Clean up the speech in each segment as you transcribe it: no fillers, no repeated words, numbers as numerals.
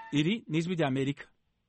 Iri ni ijwi ry'Amerika.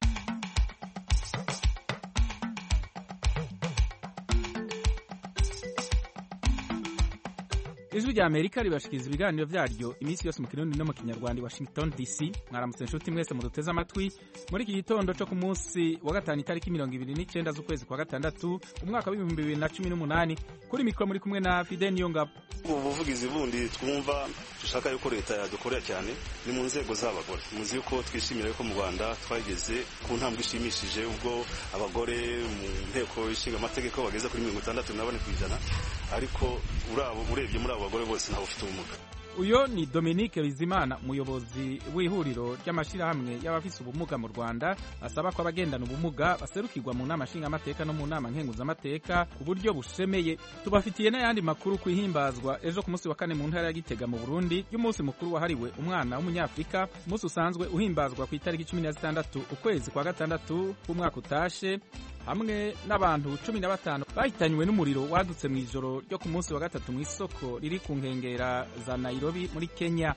Ijwi ry'Amerika ribashikiriza ibiganiro vyaryo iminsi yose mu Kirundi no mu Kinyarwanda, Washington DC. Mwaramutse nshuti mwese muduteze amatwi muri iki gitondo cyo ku munsi wa gatanu itariki 29 z'ukwezi kwa gatandatu umwaka wa 2018. Kuri mikro muri kumwe na Fidel Niyongabo. Ubuvugizi bundi twumva dushaka yuko leta yadukorera cyane ni mu nzego z'abagore. Muzi yuko twishimira yuko mu Rwanda twageze ku ntambwe ishimishije ubwo abagore mu nteko ishinga amategeko bageze kuri 64%, ariko urebye muri abo bagore bose ntawe ufite ubumuga. Uyo ni Dominique Bizimana, umuyobozi w'ihuriro ry'amashirahamwe y'abafise ubumuga mu Rwanda, asaba ko abagendana ubumuga baserukirwa mu nama nshinga amateka no mu nama nkenguza amateka ku buryo bushemeye. Tubafitiye n'ayandi makuru kuhimbazwa ejo ku munsi wa kane mu ntara ya Gitega mu Burundi y'umunsi mukuru wahariwe umwana w'umunyafrika, umunsi usanzwe uhimbazwa ku itariki 16 ukwezi kwa gatandatu k'umwaka utashe, hamwe n'abantu 15 bahitanywe n'umuriro wadutse mu ijoro ryo ku munsi wa gatatu mu isoko riri ku nkengera za Nairobi muri Kenya.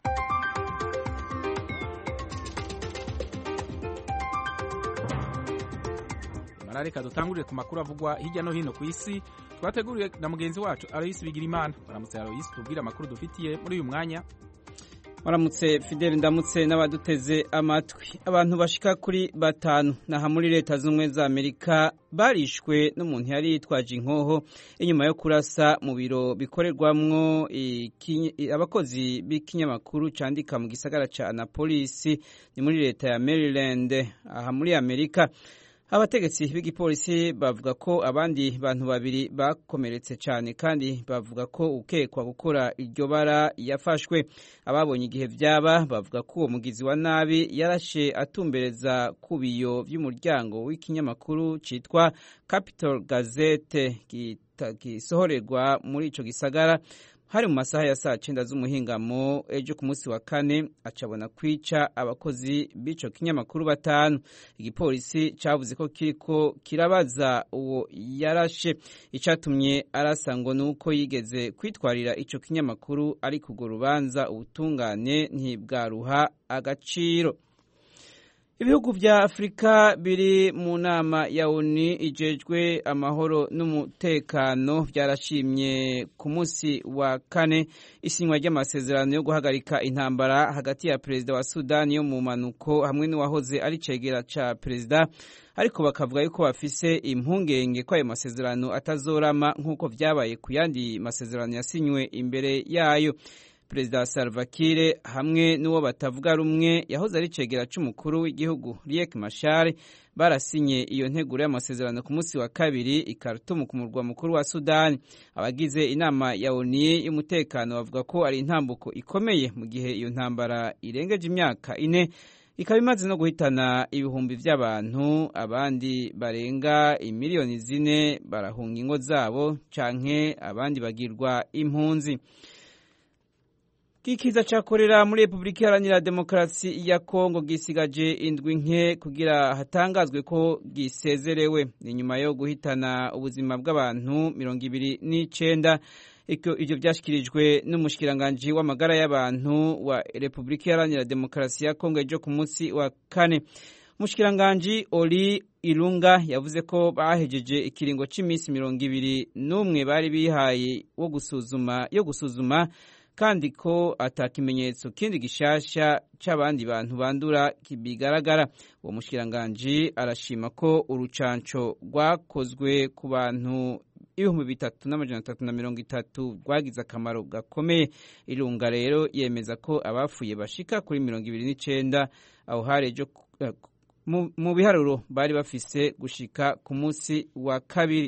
Marareka dutangurire ku makuru avugwa hirya no hino ku isi twateguriwe na mugenzi wacu Aloysi Bigirimana. Baramutse Aloysi, tubwira amakuru dufitiye muri uyu mwanya. Waramutse Fidel, ndamutse n'abaduteze amatwi. Abantu bashika kuri 5 naha muri leta z'umwe za Amerika barishwe n'umuntu yari yitwaje inkoho inyuma yo kurasa mu biro bikorerwamwo abakozi b'ikinyamakuru candika mu gisagara ca Annapolis ni muri leta ya Maryland aha muri Amerika. Abategetsi b'igipolisi bavuga ko abandi bantu babiri bakomeretse cyane kandi bavuga ko ukekwa gukora iryo bara yafashwe. Ababonye igihe vyaba bavuga ko uwo mugizi wa nabi yarashe atumbereza ku biyo vy'umuryango w'ikinyamakuru citwa Capital Gazette gisohorerwa muri ico gisagara hari mu masaha ya saa 9 z'umuhingamo ejo ku munsi wa kane, acabona kwica abakozi b'ico kinyamakuru 5. Igipolisi cavuze ko kiriko kirabaza uwo yarashe. Icatumye arasa ngo nuko yigeze kwitwarira ico kinyamakuru, ariko urwo rubanza ubutungane ntibwaruha agaciro. Ibihugu vya Afrika biri mu nama ya ONU ijejwe amahoro n'umutekano vyarashimye ku munsi wa kane isinywa ry'amasezerano yo guhagarika intambara hagati ya perezida wa Sudani yo mu manuko hamwe n'uwahoze ari cegera ca perezida, ariko bakavuga yuko bafise impungenge ko ayo masezerano atazorama nk'uko vyabaye ku yandi masezerano yasinywe imbere yayo. Perezida Salva Kiir hamwe n'uwo batavuga rumwe yahoze ari cegera c'umukuru w'igihugu Riek Machar barasinye iyo nteguro y'amasezerano ku munsi wa kabiri i Khartoum ku murwa mukuru wa Sudani. Abagize inama ya ONU y'umutekano bavuga ko ari intambuko ikomeye mu gihe iyo ntambara irengeje imyaka 4 ikaba imaze no guhitana ibihumbi vy'abantu, abandi barenga imiliyoni 4 barahunga ingo zabo canke abandi bagirwa impunzi. Kikiza cakorera muri Republika Iharanira Demokarasi ya Kongo gisigaje indwi nke kugira hatangazwe ko gisezerewe. Ni nyuma yo guhitana ubuzima bw'abantu 29. Ivyo vyashikirijwe n'umushikiranganje w'amagara y'abantu wa Republika Iharanira Demokarasi ya Kongo ejo ku munsi wa kane. Umushikiranganje Oli Ilunga yavuze ko bahejeje ikiringo c'imisi 21 bari bihaye wo gusuzuma kandi ko atakimenyetso kindi gishasha c'abandi bantu bandura kibigaragara. Uwo mushikiranganje arashima ko urucanco rwakozwe ku bantu 3,330 rwagize akamaro gakomeye. Ilunga rero yemeza ko abafuye bashika kuri 29 aho harejo mu biharuro bari bafise gushika ku munsi wa kabiri.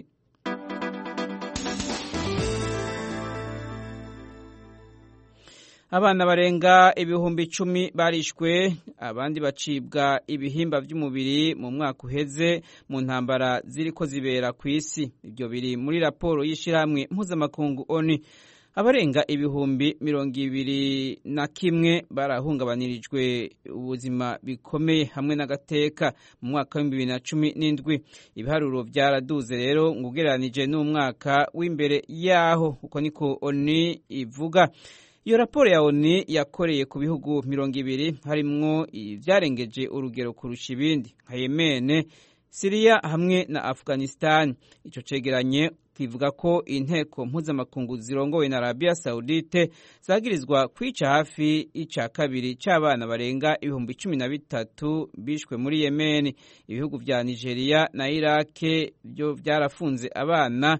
Abana barenga ibihumbi 10 barishwe, abandi bacibwa ibihimba vy'umubiri mu mwaka uheze mu ntambara ziriko zibera ku isi. Ibyo biri muri raporo y'ishirahamwe mpuzamakungu ONU. Abarenga ibihumbi 21 barahungabanirijwe ubuzima bikomeye hamwe n'agateka mu mwaka wa 2017. Ibiharuro byaraduze rero ngugereranije n'umwaka w'imbere yaho, uko niko ONU ivuga. Iyo raporo ya ONU yakoreye ku bihugu 20 harimwo ivyarengeje urugero kurusha ibindi nka Yemen, Syria hamwe na Afghanistan. Ico cegeranye kivuga ko inteko mpuzamakungu zirongowe na Arabia Saudite zagirizwa kwica hafi ica kabiri c'abana barenga 13,000 bishwe muri Yemen. Ibihugu vya Nigeria na Iraq byo vyarafunze abana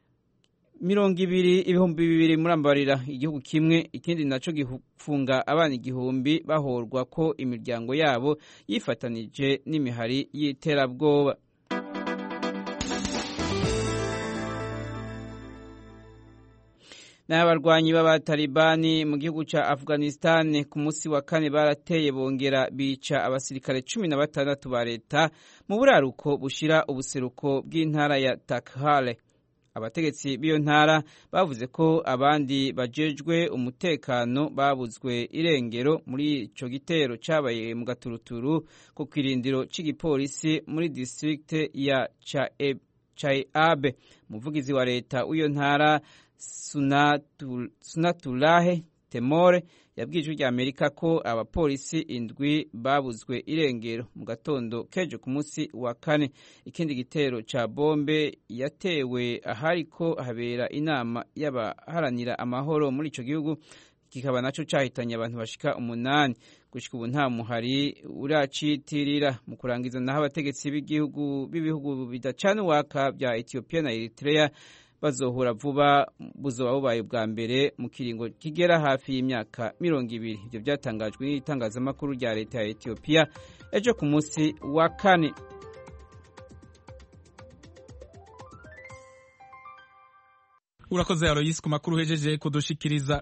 200,000 murambarira igihugu kimwe, ikindi naco gifunga abana 1,000 bahorwa ko imiryango yabo yifatanije n'imihari y'iterabwoba. N'abarwanyi b'abatalibani mu gihugu ca Afghanistan ku musi wa kane barateye bongera bica abasirikare 16 ba leta mu buraruko bushira ubuseruko bw'intara ya Takhale. Abategetsi b'iyo ntara bavuze ko abandi bajejwe umutekano babuzwe irengero muri ico gitero cabaye mu gaturuturu ko kwirindiro c'igipolisi muri district ya Chaiabe. Umuvugizi wa leta w'iyo ntara Sunatullah Temore yabwije ijwi rya Amerika ko abapolisi 7 babuzwe irengero mu gatondo kejo ku munsi wa kane. Ikindi gitero ca bombe yatewe ahariko habera inama y'abaharanira amahoro muri ico gihugu kikaba naco cahitanye abantu bashika 8. Gushika ubu nta muhari uracitirira. Mu kurangiza naho abategetsi b'ibihugu bidacana uwaka bya Ethiopia na Eritrea bazohura vuba buzoba bubaye bwa mbere mu kiringo kigera hafi y'imyaka 20. Ivyo byatangajwe n'itangazamakuru rya leta ya Ethiopia ejo ku munsi wa kane. Urakoze Aloysi ku makuru hejeje kudushikiriza.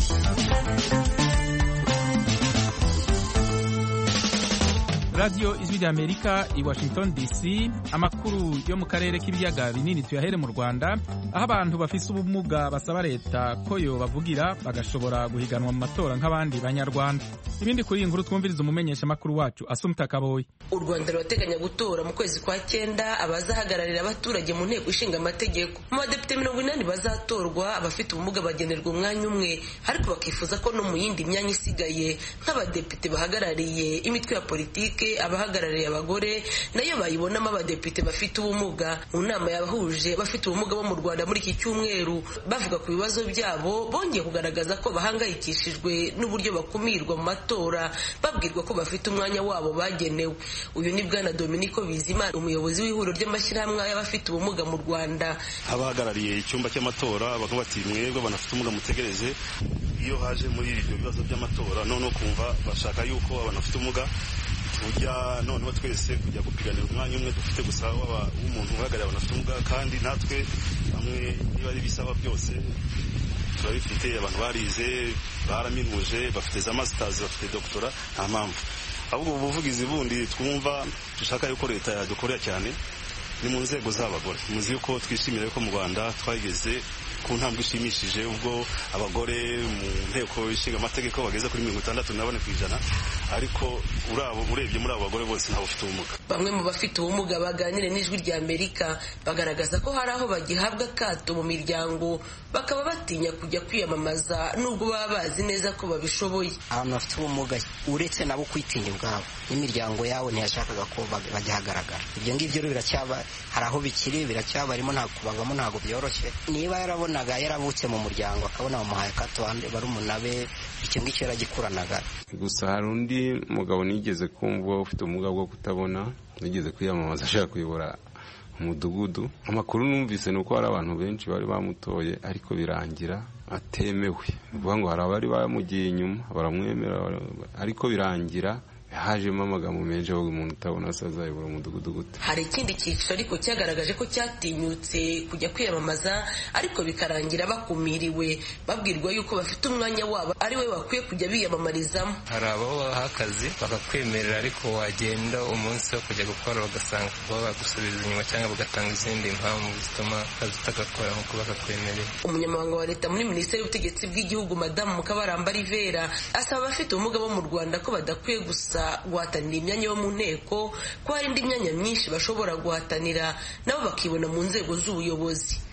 Radio Ijwi rya Amerika i Washington DC. Amakuru yo mu karere k'ibiyaga binini tuyahere mu Rwanda, aho abantu bafise ubumuga basaba leta ko yo bavugira bagashobora guhiganwa mu matora nk'abandi banyarwanda. Ibindi kuri inkuru twumviriza umumenyesha makuru wacu Asumta Kaboyi. U Rwanda rurateganya gutora mu kwezi kwa 9 abazahagararira abaturage mu nteko ishinga amategeko. Mu badepite 80 bazatorwa abafite ubumuga bagenerwa umwanya umwe, ariko bakifuza ko no mu yindi myanya isigaye nk'abadepite bahagarariye imitwe ya politike, abahagarariye abagore nayo bayibonamo abadepite bafite ubumuga. Mu nama yabahuje bafite ubumuga bo mu Rwanda muri iki cyumweru bavuga ku bibazo byabo, bongeye kugaragaza ko bahangayikishijwe n'uburyo bakumirwa mu matora babwirwa ko bafite umwanya wabo bagenewe. Uyu ni Bwana Dominico Bizimana, umuyobozi w'ihuriro ry'amashyirahamwe y'abafite ubumuga mu Rwanda. Abahagarariye icyumba cy'amatora bakavuga bati mwebwe banafite ubumuga mutegereze. Iyo haje muri ibyo bibazo by'amatora none kumva bashaka yuko abantu bafite ubumuga tujya noneho twese kujya gupiganira umwanya umwe dufite gusa w'umuntu uhagarariye abantu bafite ubumuga, kandi natwe bamwe niba ari bisaba byose turabifite. Abantu barize baraminuje bafite za masters bafite doctora, nta mpamvu. Ahubwo ubuvugizi bundi twumva dushaka yuko leta yadukorera cyane ni mu nzego z'abagore. Muzi yuko twishimira yuko mu Rwanda twageze ku ntambwe ishimishije ubwo abagore mu nteko ishinga amategeko bageze kuri 64%, ariko urebye muri abo bagore bose ntawe ufite ubumuga. Bamwe mu bafite ubumuga baganire n'Ijwi rya Amerika bagaragaza ko hari aho bagihabwa akato mu miryango, bakaba batinya kujya kwiyamamaza nubwo baba bazi neza ko babishoboye. Abantu bafite ubumuga uretse nabo kwitinya ubwabo n'imiryango yawe ntiyashakaga ko bajyahagaragara. Ibyo ngibyo biracyaba, hari aho bikiri biracyabarimo, nta kubangamo, ntago byoroshye. Niba yarabonaga yaravutse mu muryango akabona bamuhaye akato barumuna be, icyo ngicyo yaragikuranaga. Gusa hari undi mugabo nigeze kumva ufite ubumuga bwo kutabona, nigeze kwiyamamaza ashaka kuyobora umudugudu. Amakuru numvise nuko hari abantu benshi bari bamutoye ariko birangira atemewe. Uvuga ngo hari abari bamugiye inyuma baramwemera, ariko birangira hajemo amagambo menshi avuga umuntu utabona azayobora umudugudu gute. Hari ikindi cyiciro ariko cyagaragaje ko cyatinyutse kujya kwiyamamaza ariko bikarangira bakumiriwe, babwirwa yuko bafite umwanya wabo ari we bakwiye kujya biyamamarizamo. Hari abaho baha akazi bakakwemerera, ariko wagenda umunsi wo kujya gukora bagasanga kuba bagusubiza inyuma cyangwa bagatanga izindi mpamvu zituma akazi utagakora nk'uko bakakwemerera. Umunyamabanga wa leta muri Minisiteri y'Ubutegetsi bw'Igihugu Madamu Mukabaramba Rivera asaba abafite ubumuga bo mu Rwanda ko badakwiye gusa guhatanira imyanya yo mu nteko, ko hari indi myanya myinshi bashobora guhatanira nabo bakibona mu nzego z'ubuyobozi.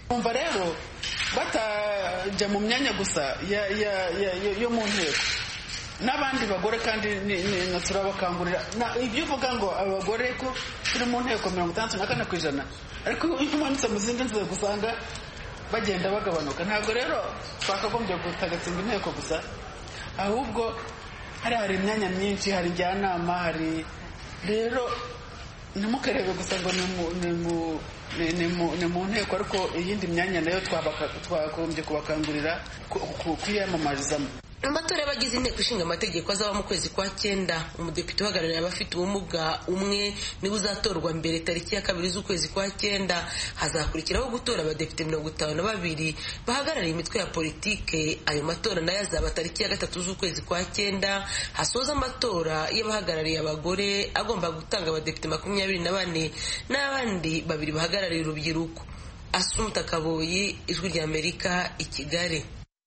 umva rero batajya mu myanya gusa yo mu nteko n'abandi bagore kandi turabakangurira ibyo uvuga ngo abagore ko turi mu nteko 64%, ariko iyo umanitse mu zindi nzego usanga bagenda bagabanuka. Ntabwo rero twakagombye gutagatinga inteko gusa, ahubwo hari imyanya myinshi, hari njyanama, hari rero ntimukarebe gusa ngo ni mu nteko, ariko iyindi myanya nayo twagombye kubakangurira kwiyamamarizamo. Mu matora y'abagize inteko ishinga amategeko azaba mu kwezi kwa 9, umudepite uhagarariye abafite ubumuga umwe niwe uzatorwa mbere tariki ya 2 z'ukwezi kwa 9. Hazakurikiraho gutora abadepite 52 bahagarariye imitwe ya politike. Ayo matora nayo azaba tariki ya 3 z'ukwezi kwa 9, hasoza amatora y'abahagarariye abagore agomba gutanga abadepite 24 n'abandi 2 bahagarariye urubyiruko. Asumta Kaboyi, Ijwi rya Amerika, i Kigali.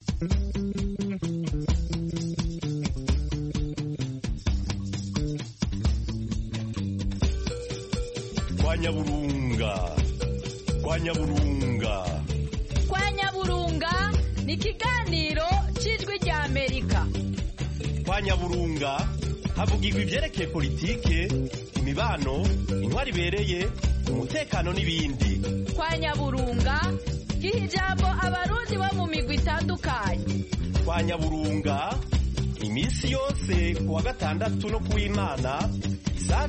Kwa Nyaburunga ni ikiganiro cy'Ijwi rya Amerika. Kwa Nyaburunga havugirwa ibyerekeye politike, imibano, intwari ibereye, umutekano n'ibindi. Kwa Nyaburunga giha ijambo abarundi bo mu migwi itandukanye. Kwa Nyaburunga iminsi yose ku wa gatandatu no ku w'Imana saa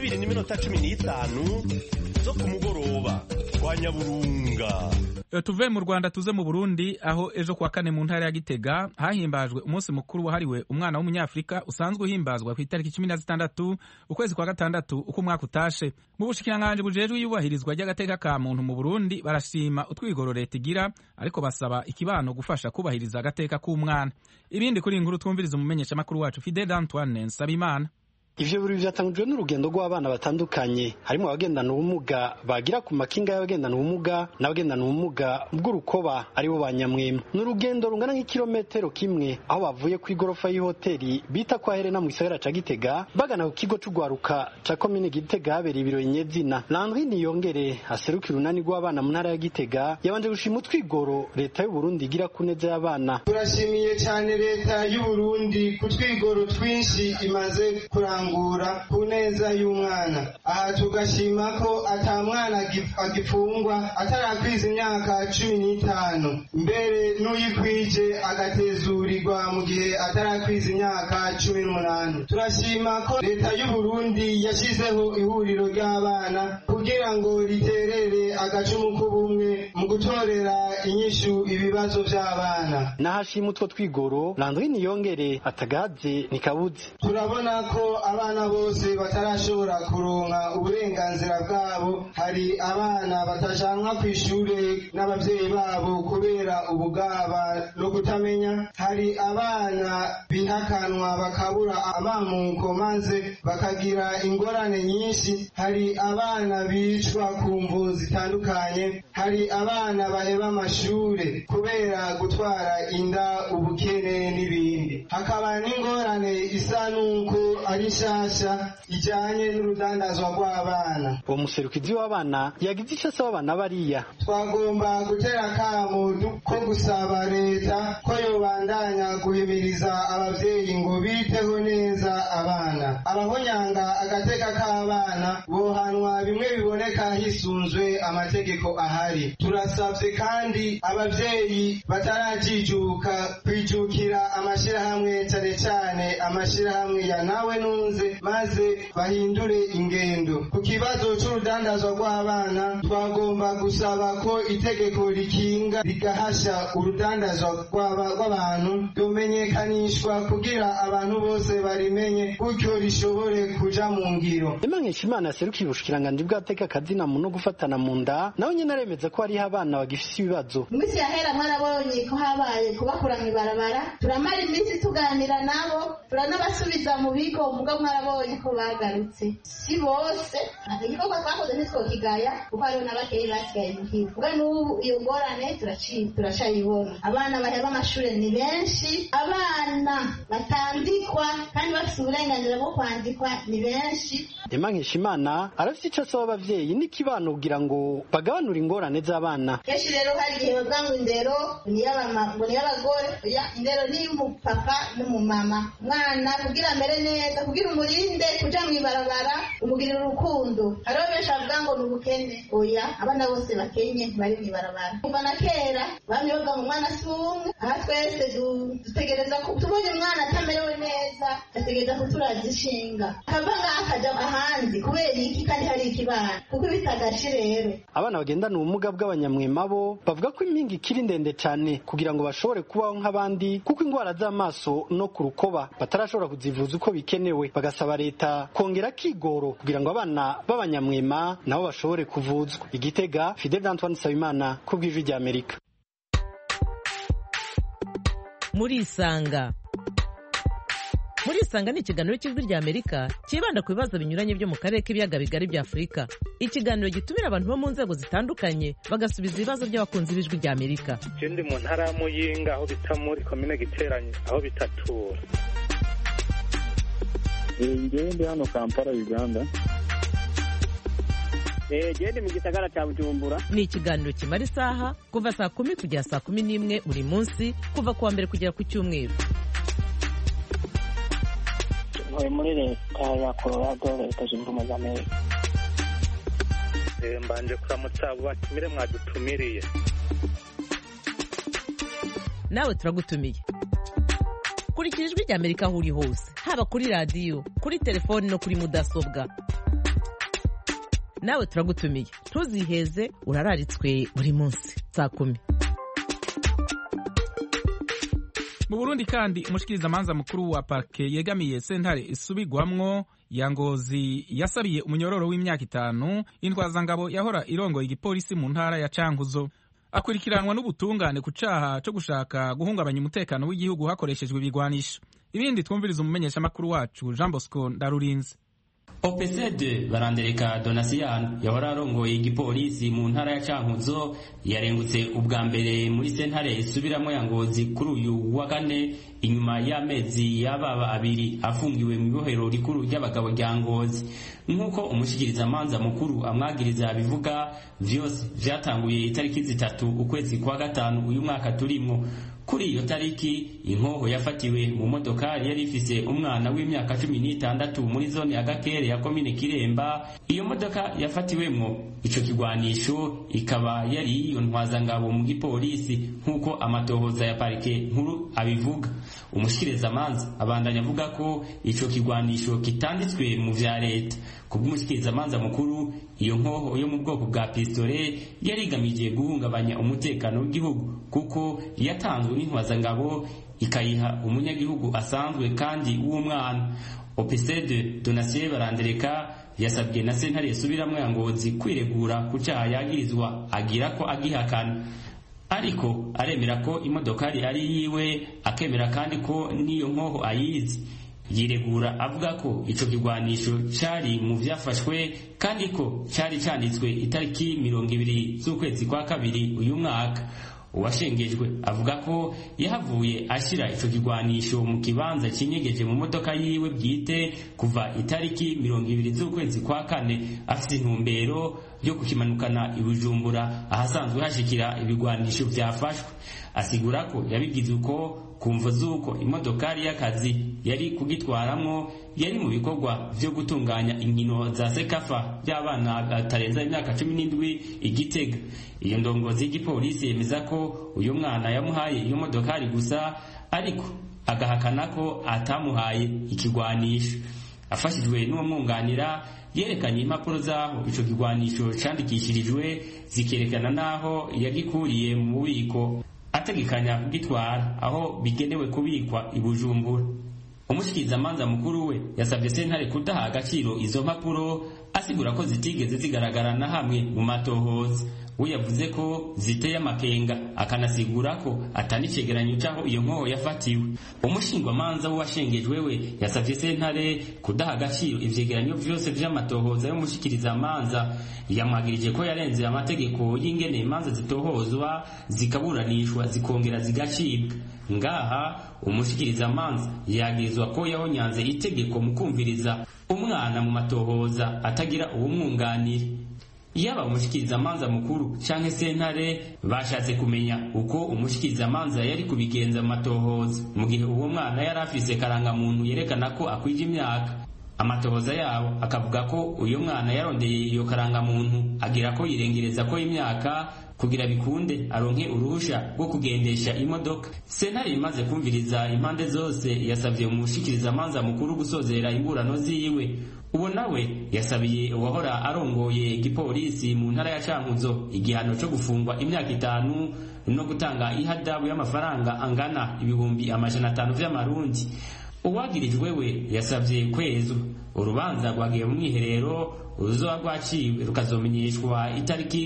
12:15 zo ku mugoroba. Kwa Nyaburunga. Tuve mu Rwanda tuze mu Burundi, aho ejo kwa 4 mu ntara ya Gitega hahimbajwe umunsi mukuru wahariwe umwana w'umunyafrika usanzwe uhimbazwa ku itariki 16 ukwezi kwa 6 uko umwaka utashe. Mu bushikiranganji bujejwe iyubahirizwa ry'agateka ka muntu mu Burundi barashima utwigoro leta igira, ariko basaba ikibano gufasha kubahiriza agateka k'umwana. Ibindi kuri inkuru twumviriza umumenyesha makuru wacu Fidel Antoine Nsabimana. Ivyo buri vyatangujwe n'urugendo rw'abana batandukanye, harimo abagendana ubumuga bagira ku makinga y'abagendana ubumuga n'abagendana ubumuga bw'urukoba aribo banyamwema. N'urugendo rungana nk'ikilometero kimwe, aho bavuye ku igorofa y'ihoteli bita kwa Helena mu gisagara ca Gitega bagana ku kigo c'ugwaruka ca komine Gitega habereye ibirori nyezina. Landry Niyongere aserukira urunani rw'abana mu ntara ya Gitega yabanje gushima utwigoro leta y'u Burundi igira ku neza y'abana. Turashimiye cyane leta y'u Burundi ku twigoro twinshi imaze kurangura ku neza y'umwana. Aha tugashima ko atamwana agifungwa atarakwiza imyaka 15, mbere n'uyikwije agatezurirwa mu gihe atarakwiza imyaka 18. Turashima ko leta y'u Burundi yashizeho ihuriro ry'abana kugira ngo riterere agacumu k'ubumwe mu gutorera inyishu ibibazo by'abana. Nahashima utwo twigoro Landry Niyongere atagaze nikabuze. Turabona ko abana bose batarashobora kuronka uburenganzira bwabo. Hari abana batajanwa ku ishure n'abavyeyi babo kubera ubugaba no kutamenya. Hari abana bihakanwa bakabura amamuko maze bakagira ingorane nyinshi. Hari abana bicwa ku mvo zitandukanye. Hari abana baheba amashure kubera gutwara inda, ubukene n'ibindi. Hakaba n'ingorane isa nuko ari nshasha ijanye n'urudandazwa rw'abana. Uwo muserukizi w'abana yagize icyo asaba abana bariya. Twagomba gutera akamu ko gusaba leta ko yobandanya guhimiriza abavyeyi ngo biteho neza abana. Abahonyanga agateka k'abana bohanwa bimwe biboneka hisunzwe amategeko ahari. Turasavye kandi abavyeyi batarajijuka kwijukira amashirahamwe cyane cyane amashirahamwe ya nawe nunze maze bahindure ingendo. Ku kibazo c'urudandazwa rw'abana twagomba gusaba ko itegeko rikinga rigahasha urudandazwa rw'abantu rumenyekanishwa kugira abantu bose barimenye gutyo rishobore kuja mu ngiro. Imana yaserukiye ubushikiranganji bw'agateka kazina muntu no gufatana mu nda nawe nyene aremeza ko hariho abana bagifise ibibazo. Iminsi yahera mwarabonye ko habaye kubakura mw'ibarabara, turamara iminsi tuganira nabo turanabasubiza mu bigo, muga mwarabonye ko bagarutse. Si bose igikorwa twakoze ntitwokigaya kuko hariho n'abakeyi basigaye muhira. Ubwo n'ubu iyo ngorane turacayibona. Abana baheba amashure ni benshi, abana batandikwa kandi bafise uburenganzira bwo kwandikwa ni benshi. Emma Nkeshimana arafite icyo asaba abavyeyi n'ikibano kugira ngo bagabanure ingorane z'abana. Kenshi rero hari igihe bavuga ngo indero ni y'abagore, indero ni y'umupapa n'umumama. Umwana kugira amere neza, kugira umurinde kuja mw'ibarabara, umugirira urukundo. Hariho benshi bavuga ngo ni ubukene. Oya, abana bose bakenye bari mw'ibarabara. Kuva na kera bamwe bavuga ngo umwana si umwe. Aha twese dutegereza tubonye umwana atamerewe neza, ategereza kuturaza ishinga. Akava ngaha akaja ahandi kubera iki kandi hari ikibana. Kuko bitagashi rero. Abana bagendana ubumuga bw'abanyamwema bo bavuga ko impinga ikiri ndende cyane kugira ngo bashobore kubaho nk'abandi, kuko indwara z'amaso no ku rukoba batarashobora kuzivuza uko bikenewe. Bagasaba leta kongera kigoro kugira ngo abana b'abanyamwema nabo bashobore kuvuzwa. Igitega, Fidel Antoine Sabimana ku bw'Ijwi ry'Amerika. Murisanga ni ikiganiro cy'Ijwi ry'Amerika kibanda ku bibazo binyuranye byo mu karere k'ibiyaga bigari bya Afurika. Ikiganiro gitumira abantu bo mu nzego zitandukanye bagasubiza ibibazo by'abakunzi b'Ijwi ry'Amerika. Ndi mu ntara ya Muyinga aho bita muri komine Giteranyi aho bita Tura. Ndi hano Kampala, Uganda. Ndi mu gisagara cya Bujumbura. Ni ikiganiro kimara isaha kuva saa 10 kugera saa 11 buri munsi kuva kuwa mbere kugera ku cyumweru. Muri leta ya Colorado, leta zunze ubumwe za Amerika. Mbanje kuramutsa abo batumire mwadutumiriye. Nawe turagutumiye. Kurikira Ijwi ry'Amerika aho uri hose, haba kuri radio, kuri telefone no kuri mudasobwa. Nawe turagutumiye. Ntuziheze, urararitswe buri munsi saa 10. Mu Burundi kandi umushikirizamanza mukuru wa parke yegamiye sentare isubigwamwo ya Ngozi yasabiye umunyororo w'imyaka 5 intwazangabo yahora irongoye igipolisi mu ntara ya Cankuzo. Akurikiranwa n'ubutungane ku caha cyo gushaka guhungabanya umutekano w'igihugu hakoreshejwe ibigwanisho. Ibindi twumviriza umumenyesha makuru wacu Jean Bosco Ndarurinze. OPCD Barandereka Donasian yahora arongoye igipolisi mu ntara ya Cankuzo yarengutse ubwa mbere muri sentare isubiramo ya Ngozi kuri uyu wa kane inyuma y'amezi y'ababa abiri afungiwe mu ibohero rikuru ry'abagabo rya Ngozi. Nk'uko umushikirizamanza mukuru amwagiriza bivuga, vyose vyatanguye itariki 3 ukwezi kwa gatanu uyu mwaka turimo. Kuri iyo tariki inkoho yafatiwe mu modoka yari ifise umwana w'imyaka 16 muri zone ya Gakere ya komine Kiremba. Iyo modoka yafatiwemwo ico kigwanisho ikaba yari iyo ntwazangabo mu gipolisi nk'uko amatohoza ya parike nkuru abivuga. Umushikirizamanza abandanya avuga ko ico kigwanisho kitanditswe mu vya leta. Kubw'umushikirizamanza mukuru, iyo nkoho yo mu bwoko bwa pistole yari igamije guhungabanya umutekano w'igihugu kuko yatanzwe n'intwazangabo ikayiha umunyagihugu asanzwe kandi w'umwana. OPCD Donatien Barandereka yasabye na sentare isubiramo ya Ngozi kwiregura ku cyaha yagirizwa, agira ko agihakana. Ariko aremera ko imodokari ari yiwe, akemera kandi ko niyo nkoho ayizi. Yiregura avuga ko ico kigwanisho cari mu vyafashwe kandi ko cari canditswe itariki 20 z'ukwezi kwa kabiri uyu mwaka. Uwashengejwe avuga ko yahavuye ashira ico kigwanisho mu kibanza kinyegeje mu modoka yiwe bwite kuva itariki 20 z'ukwezi kwa kane, afite intumbero yo kukimanukana i Bujumbura ahasanzwe hashikira ibigwanisho vyafashwe. Asigura ko yabigize uko kumva zuko imodokari y'akazi yari kugitwaramwo yari mu bikorwa vyo gutunganya inkino za Sekafa by'abana batarenza imyaka 17 Igitega. Iyo ndongozi y'igipolisi yemeza ko uyu mwana yamuhaye iyo modokari gusa, ariko agahakana ko atamuhaye ikigwanisho. Afashijwe n'umwunganira yerekanye impapuro zaho ico kigwanisho candikishirijwe zikerekana naho yagikuriye mu bubiko ategekanya kugitwara aho bigenewe kubikwa i Bujumbura. Umushikirizamanza mukuru we yasabye sentare kudaha agaciro izo mpapuro, asigura ko zitigeze zigaragara na hamwe mu matohoza. we yavuze ko ziteye amakenga akanasigura ko atari icegeranyo c'aho iyo nkoho yafatiwe. Umushingwamanza w'uwashengejwe we yasavye sentare kudaha agaciro ivyegeranyo vyose vy'amatohoza y'umushikirizamanza, yamwagirije ko yarenze amategeko y'ingene imanza zitohozwa zikaburanishwa zikongera zigacibwa. Ngaha umushikirizamanza yagirizwa ko yahonyanze itegeko mu kumviriza umwana mu matohoza atagira uwumwunganira. Yaba umushikirizamanza mukuru canke sentare bashatse kumenya uko umushikirizamanza yari kubigenza mu matohoza mu gihe uwo mwana yari afise karangamuntu yerekana ko akwije imyaka. Amatohoza yabo akavuga ko uyo mwana yarondeye iyo karangamuntu agira ko yirengereza ko imyaka kugira bikunde aronke uruhusha rwo kugendesha imodoka. Sentare imaze kumviriza impande zose yasavye umushikirizamanza mukuru gusozera imburano ziwe. Uwo nawe yasabiye uwahora arongoye igipolisi mu ntara ya Cankuzo igihano cyo gufungwa imyaka 5 no gutanga ihadabu y'amafaranga angana ibihumbi 500 vy'amarundi. Uwagirijwe we yasavye kwezwa. Urubanza rwagiye mu mwiherero uruzoba rwaciwe rukazomenyeshwa itariki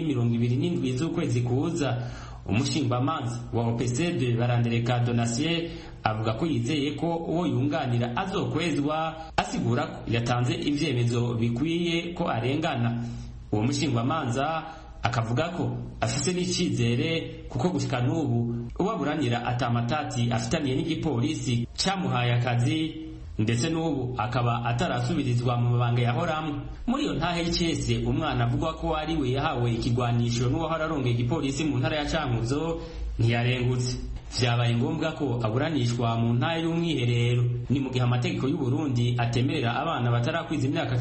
27 z'ukwezi kuza. Umushingwamanza wa OPCD Barandereka Donatien avuga ko yizeye ko uwo yunganira azokwezwa, asigura ko yatanze ivyemezo bikwiye ko arengana. Uwo mushingwamanza akavuga ko afise n'icizere kuko gushika n'ubu uwaburanira atamatati afitaniye n'igipolisi camuhaye akazi, ndetse n'ubu akaba atarasubirizwa mu mabanga yahoramwe. Muri iyo ntahe y'icese umwana avuga ko ari we yahawe ikigwanisho n'uwahora arongeye igipolisi mu ntara ya Cankuzo ntiyarengutse. Vyabaye ngombwa ko aburanishwa mu ntahe y'umwiherero. Ni mu gihe amategeko y'u Burundi atemerera abana batarakwiza imyaka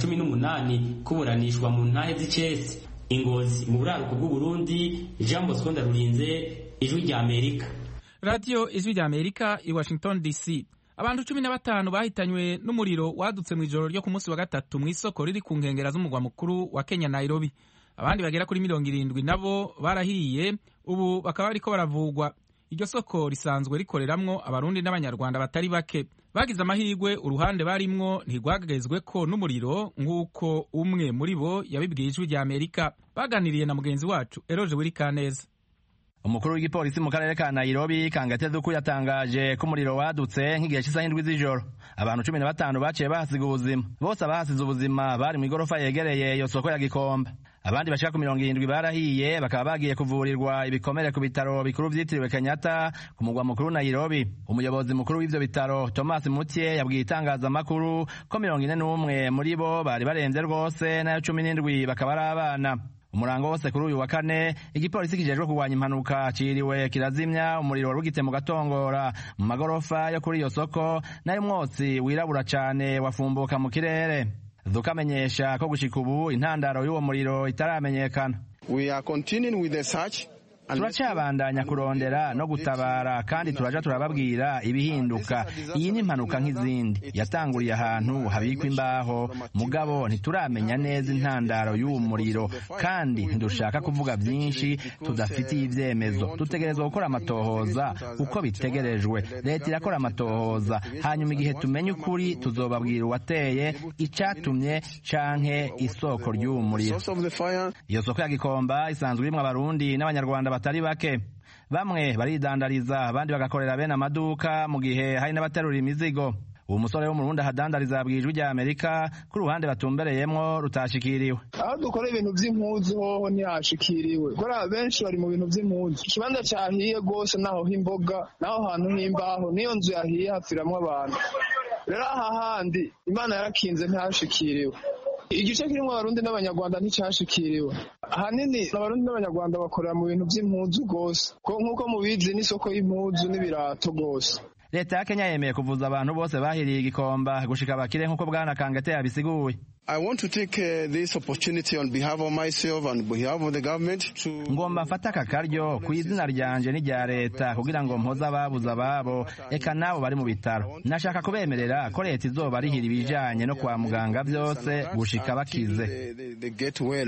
18 kuburanishwa mu ntahe z'icese. Ingozi mu buraruko bw'u Burundi, Jean Bosco Ndarurinze, Ijwi rya Amerika. Radio Ijwi rya Amerika i Washington DC. Abantu 15 bahitanywe n'umuriro wadutse mu ijoro ryo ku munsi wa gatatu mu isoko riri ku nkengera z'umugwa mukuru wa Kenya Nairobi. Abandi bagera kuri 70 nabo barahiye, ubu bakaba bariko baravugwa. Iryo soko risanzwe rikoreramwo abarundi n'abanyarwanda batari bake. Bagize amahirwe uruhande barimwo ntigwagagezwe ko n'umuriro nk'uko umwe muri bo yabibwiye Ijwi rya Amerika. Baganiriye na mugenzi wacu Eroje Wirikaneza. Umukuru w'igipolisi mu karere ka Nairobi Kangate Duku yatangaje ko umuriro wadutse nk'igihe cy'isaha 7 z'ijoro. Abantu 15 baciye bahasiga ubuzima. Bose abahasize ubuzima bari mu igorofa yegereye iyo soko ya Gikomba. Abandi bashaka ku 70 barahiye bakaba bagiye kuvurirwa ibikomere ku bitaro bikuru vyitiriwe Kenyatta ku mugwa mukuru Nairobi. Umuyobozi mukuru w'ivyo bitaro Thomas Mutie yabwiye itangazamakuru ko 41 muri bo bari barenze rwose nayo 17 bakaba ari abana. Umurango wose kuri uyu wa kane igipolisi kijejwe kurwanya impanuka ciriwe kirazimya umuriro warugite mu gatongora mu magorofa yo kuri iyo soko nayo umwotsi wirabura cane wafumbuka mu kirere. Dukamenyesha ko gushika ubu intandaro y'uwo muriro itaramenyekana. We are continuing with the search. Turacabandanya kurondera no gutabara kandi turaja turababwira ibihinduka. Iyi ni impanuka nk'izindi yatanguriye ahantu habikwa imbaho, mugabo ntituramenya neza intandaro y'uwo muriro kandi ntidushaka kuvuga byinshi tudafitiye ivyemezo. Dutegerezwa gukora amatohoza uko bitegerejwe. Leta irakora amatohoza, hanyuma igihe tumenye ukuri tuzobabwira uwateye, icatumye canke isoko ry'uwo muriro. Iyo soko ya Gikomba isanzwe irimwo abarundi n'abanyarwanda batari bake. Bamwe baridandariza, abandi bagakorera bene amaduka mu gihe hari n'abaterura imizigo. Uwo musore wo mu Burundi ahadandariza yabwiye Ijwi rya Amerika ku ruhande batumbereyemwo rutashikiriwe. Aho dukora ibintu vy'impuzu hoho ntihashikiriwe. Kora benshi bari mu bintu vy'impuzu. Ikibanza cahiye gose naho h'imboga, naho hantu h'imbaho, niyo nzu yahiye hafiramwo abantu. Rero aha handi Imana yarakinze ntihashikiriwe. Igice kirimo abarundi n'abanyarwanda nticyashikiriwe. Ahanini abarundi n'abanyarwanda bakorera mu bintu by'impuzu gose. Nk'uko mubizi n'isoko y'impuzu n'ibirato gose. Leta ya Kenya yemeye kuvuza abantu bose bahiriye Gikomba gushika bakire nk'uko Bwana Kangate yabisiguye. I want to take this opportunity on behalf of myself and behalf of the government to ngomba mfata akakaryo ku izina ryanje n'irya leta kugira ngo mpoza ababuza ababo eka nabo bari mu bitaro. Nashaka kubemerera ko leta izoba rihira ibijanye no kwa muganga byose gushika bakize.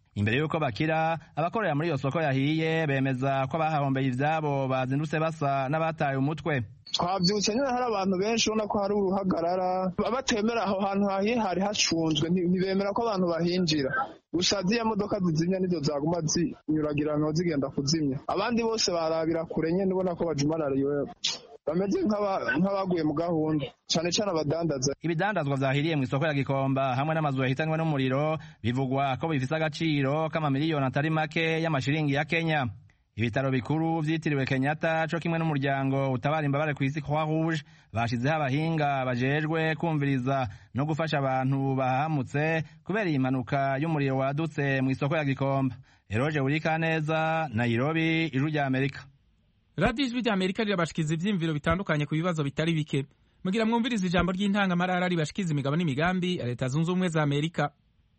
imbere y'uko bakira abakorera muri iyo soko yahiye bemeza ko abahahombeye ivyabo bazindutse basa n'abataye umutwe. Twavyutse nyine hari abantu benshi ubona ko hari uruhagarara batemera aho hantu hahiye hari hacunzwe ntibemera ko abantu bahinjira gusa ziriya modoka zizimya nizo zaguma zinyuragirana zigenda kuzimya abandi bose barabira kure nyine ubona ko bajumarariwe bameze nk'abaguye mu gahunda cyane cyane abadandaza. Ibidandazwa vyahiriye mu isoko ya Gikomba hamwe n'amazu yahitanywe n'umuriro bivugwa ko bifise agaciro k'amamiliyoni atari make y'amashiringi ya Kenya. Ibitaro bikuru vyitiriwe Kenyatta co kimwe n'umuryango utabara imbabare kw'isi Croix Rouge bashizeho abahinga bajejwe kumviriza no gufasha abantu bahamutse kubera impanuka y'umuriro wadutse mu isoko ya Gikomba. Eroje Urikaneza, Nairobi, Ijwi rya Amerika. Radio Ijwi rya Amerika rirabashikiza ivyimviro bitandukanye ku bibazo bitari bike. Mugira mwumviriza ijambo ry'intangamarara ribashikiza imigabo n'imigambi ya Leta Zunze Ubumwe za Amerika.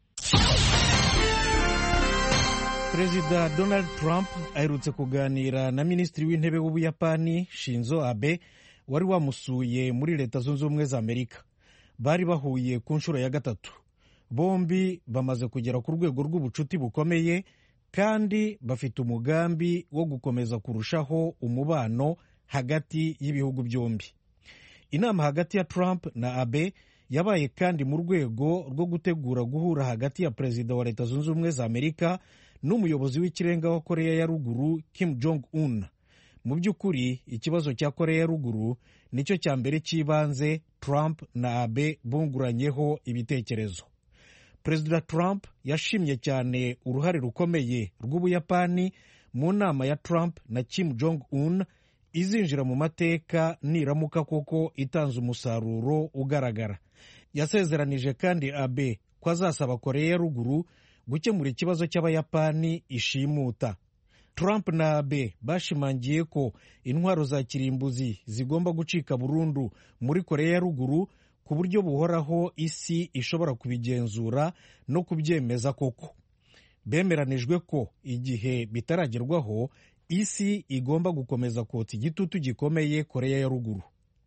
Perezida Donald Trump aherutse kuganira na Minisitiri w'Intebe w'Ubuyapani Shinzo Abe wari wamusuye muri Leta Zunze Ubumwe za Amerika. Bari bahuye ku nshuro ya gatatu. Bombi bamaze kugera ku rwego rw'ubucuti bukomeye kandi bafite umugambi wo gukomeza kurushaho umubano hagati y'ibihugu byombi. Inama hagati ya Trump na Abe yabaye kandi mu rwego rwo gutegura guhura hagati ya Perezida wa Leta Zunze Ubumwe za Amerika n'umuyobozi w'ikirenga wa Korea ya Ruguru Kim Jong-un. Mu by'ukuri ikibazo cya Korea ya Ruguru nicyo cya mbere cy'ibanze Trump na Abe bunguranyeho ibitekerezo. Perezida Trump yashimye cyane uruhare rukomeye rw'Ubuyapani mu nama ya Trump na Kim Jong-un izinjira mu mateka niramuka koko itanze umusaruro ugaragara. Yasezeranije kandi Abe ko azasaba Korea ya Ruguru gukemura ikibazo cy'Abayapani ishimuta. Trump na Abe bashimangiye ko intwaro za kirimbuzi zigomba gucika burundu muri Korea ya Ruguru ku buryo buhoraho isi ishobora kubigenzura no kubyemeza koko. Bemeranijwe ko igihe bitaragerwaho isi igomba gukomeza kotsa igitutu gikomeye Korea ya Ruguru.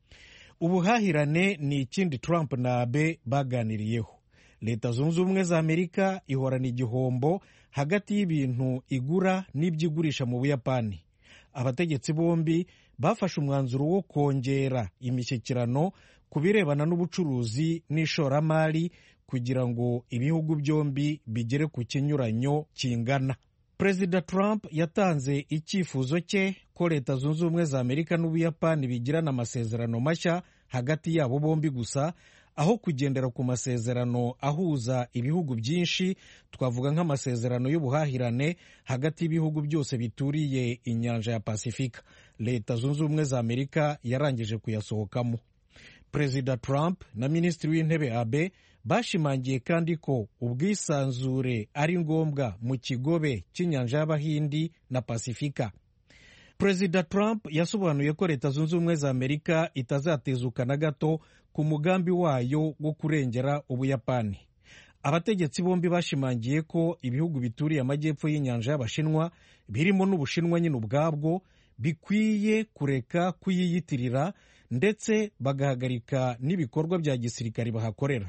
Ubuhahirane ni ikindi Trump na Abe baganiriyeho. Leta Zunze Ubumwe za Amerika ihorana igihombo hagati y'ibintu igura n'ibyigurisha mu Buyapani. Abategetsi bombi bafashe umwanzuro wo kongera imishyikirano ku birebana n'ubucuruzi n'ishoramari kugira ngo ibihugu byombi bigere ku kinyuranyo kingana. Perezida Trump yatanze icyifuzo cye ko Leta Zunze Ubumwe za Amerika n'Ubuyapani bigirana amasezerano mashya hagati yabo bombi gusa aho kugendera ku masezerano ahuza ibihugu byinshi, twavuga nk'amasezerano y'ubuhahirane hagati y'ibihugu byose bituriye inyanja ya Pasifika. Leta Zunze Ubumwe za Amerika yarangije kuyasohokamo. Perezida Trump na Minisitiri w'Intebe Abe bashimangiye kandi ko ubwisanzure ari ngombwa mu kigobe cy'inyanja y'Abahindi na Pasifika. Perezida Trump yasobanuye ko Leta Zunze Ubumwe za Amerika itazatezuka na gato ku mugambi wayo wo kurengera Ubuyapani. Abategetsi bombi bashimangiye ko ibihugu bituriye amajyepfo y'inyanja y'Abashinwa birimo n'Ubushinwa nyine ubwabwo bikwiye kureka kuyiyitirira ndetse bagahagarika n'ibikorwa bya gisirikari bahakorera.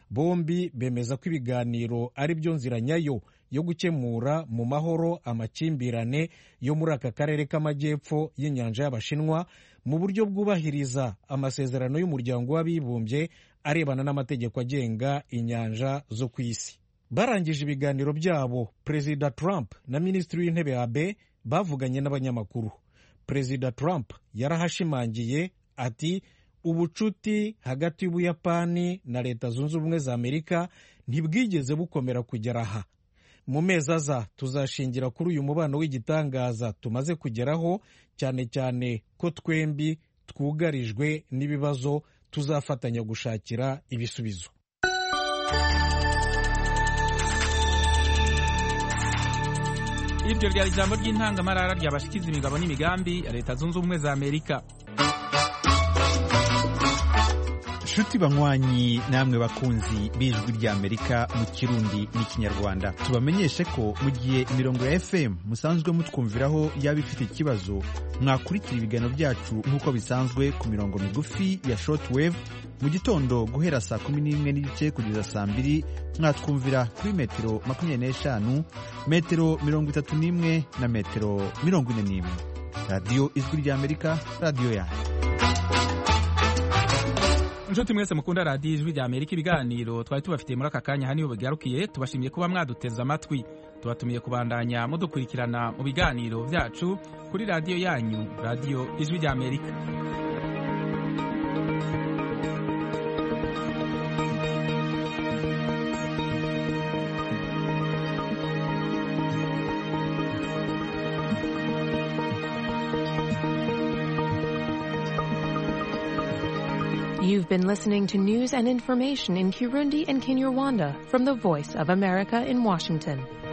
Bombi bemeza ko ibiganiro ari byo nzira nyayo yo gukemura mu mahoro amakimbirane yo muri aka karere k'amajyepfo y'inyanja y'Abashinwa mu buryo bwubahiriza amasezerano y'umuryango w'abibumbye arebana n'amategeko agenga inyanja zo ku isi. Barangije ibiganiro byabo, Perezida Trump na Minisitiri w'Intebe Abe bavuganye n'abanyamakuru. Perezida Trump yarahashimangiye ati ubucuti hagati y'Ubuyapani na Leta Zunze Ubumwe za Amerika ntibwigeze bukomera kugera aha. Mu mezi aza tuzashingira kuri uyu mubano w'igitangaza tumaze kugeraho, cyane cyane ko twembi twugarijwe n'ibibazo tuzafatanya gushakira ibisubizo. Iryo ryari ijambo ry'intangamarara ryabashikiza imigabo n'imigambi ya Leta Zunze Ubumwe za Amerika. nshuti banywanyi namwe bakunzi b'ijwi ry'Amerika mu Kirundi n'Ikinyarwanda, tubamenyeshe ko mu gihe imirongo ya FM musanzwe mutwumviraho yaba ifite ikibazo, mwakurikira ibiganiro byacu nk'uko bisanzwe ku mirongo migufi ya shortwave mu gitondo guhera saa 11:30 kugeza saa 2, mwatwumvira kuri metero 25, metero 31 na metero 41. Radio Ijwi ry'Amerika, radio yanyu. Nshuti mwese mukunda radiyo Ijwi ry'Amerika, ibiganiro twari tubafitiye muri aka kanya haniho bigarukiye. Tubashimiye kuba mwaduteze amatwi, tubatumiye kubandanya mudukurikirana mu biganiro byacu kuri radiyo yanyu, radiyo Ijwi ry'Amerika. You've been listening to news and information in Kirundi and Kinyarwanda from the Voice of America in Washington.